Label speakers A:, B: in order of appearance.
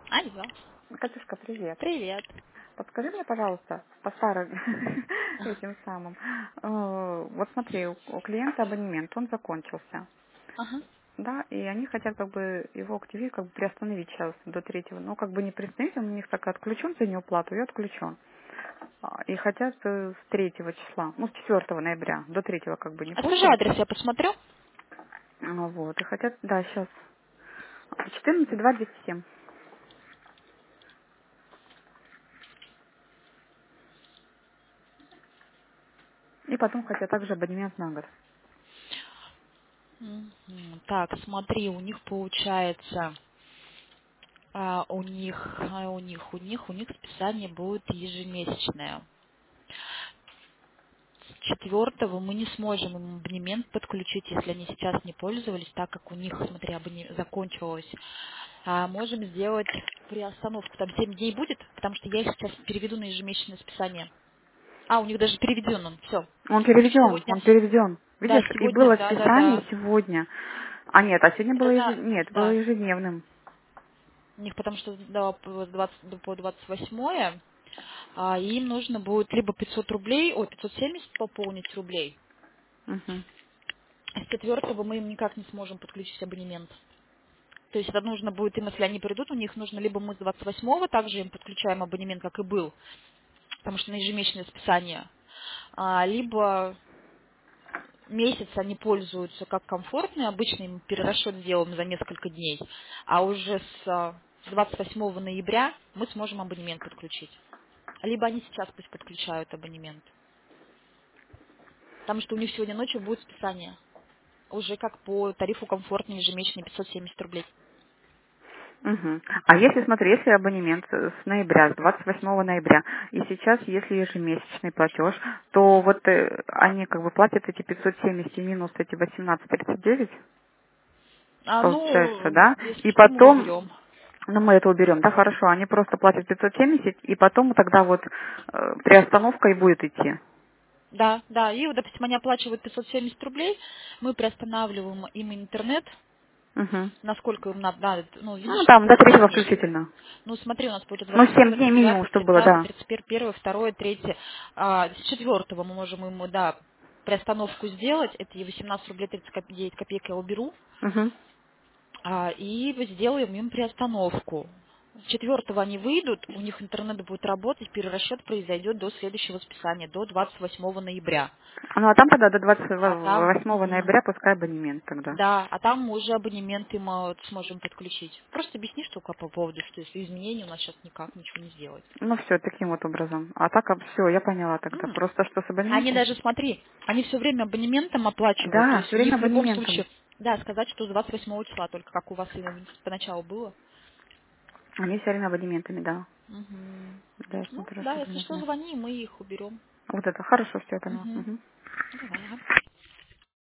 A: Алло.
B: Катюшка, привет.
A: Привет.
B: Подскажи мне, пожалуйста, по старым этим самым. Вот смотри, у клиента абонемент, он закончился.
A: Ага.
B: Да, и они хотят как бы его активировать, как бы приостановить сейчас до третьего. Но как бы не приостановить, он у них так отключен за неуплату и отключен. И хотят с третьего числа, ну, с 4 ноября, до третьего как бы не
A: А скажи
B: пользоваться.
A: адрес, я посмотрю.
B: Вот, и хотят, да, сейчас, 14.2.207. И потом хотят также абонемент на год.
A: Мгм. Так, смотри, у них получается, у них списание будет ежемесячное. С 4 мы не сможем им абонемент подключить, если они сейчас не пользовались, так как у них, смотри, закончилось. Можем сделать приостановку. Там 7 дней будет, потому что я их сейчас переведу на ежемесячное списание. У них даже переведен он, все.
B: Он
A: У них
B: переведен,
A: сегодня,
B: он переведен.
A: да,
B: Видишь, и
A: сегодня,
B: было списание
A: да.
B: сегодня. А нет, а сегодня было
A: Это,
B: нет, было
A: да,
B: ежедневным.
A: у них потому что по 28 им нужно будет либо 500 рублей, 570 пополнить рублей.
B: Мгм.
A: А с 4 мы им никак не сможем подключить абонемент. То есть это нужно будет им, если они придут, у них нужно либо мы с 28 также им подключаем абонемент, как и был, потому что на ежемесячное списание, либо месяц они пользуются как комфортный, обычно им перерасчет делаем за несколько дней, а уже с 28 ноября мы сможем абонемент подключить. Либо они сейчас пусть подключают абонемент, потому что у них сегодня ночью будет списание, уже как по тарифу комфортный ежемесячный 570 рублей.
B: Мгм. А если, смотри, если абонемент с ноября, с 28 ноября, и сейчас, если ежемесячный платеж, то вот они как бы платят эти 570 и минус эти 18,39, получается, да?
A: Если
B: И
A: что, мы
B: потом,
A: уберем.
B: ну мы это уберем, да, хорошо, они просто платят 570, и потом тогда вот приостановка и будет идти.
A: Да, да, и вот, допустим, они оплачивают 570 рублей, мы приостанавливаем им интернет,
B: Мгм.
A: насколько им надо,
B: Ну,
A: видишь,
B: там до
A: сколько
B: 3
A: дней.
B: включительно.
A: Ну, смотри, у нас будет
B: Ну,
A: 27,
B: 7 дней минимум,
A: 29,
B: чтобы было,
A: 30,
B: да.
A: 31, 2, 3. С 4 мы можем ему, да, приостановку сделать. Это и 18 рублей 39 копеек я уберу.
B: Угу.
A: И сделаем им приостановку. С 4 они выйдут, у них интернет будет работать, перерасчет произойдет до следующего списания, до 28 ноября.
B: Ну, а там тогда до двадцать
A: А там,
B: восьмого ноября пускай абонемент тогда.
A: да, а там мы уже абонемент им сможем подключить. Просто объясни, что по поводу, что если изменений у нас сейчас никак ничего не сделать.
B: Ну, все, таким вот образом. А так, все, я поняла тогда.
A: М.
B: Просто что с
A: Они
B: абонементом?
A: даже, смотри, они все время абонементом оплачивают. То
B: Да,
A: есть
B: все
A: у
B: время
A: них в любом
B: абонементом.
A: случае, да, сказать, что с 28 числа, только как у вас и поначалу было.
B: Они все время абонементами, да.
A: Мгм.
B: Да, я
A: Ну,
B: смотрю,
A: да,
B: что
A: если что,
B: абонементами.
A: звони, мы их уберем.
B: Вот это, хорошо, все, я поняла.
A: Мгм.
B: Мгм.
A: Давай, ага.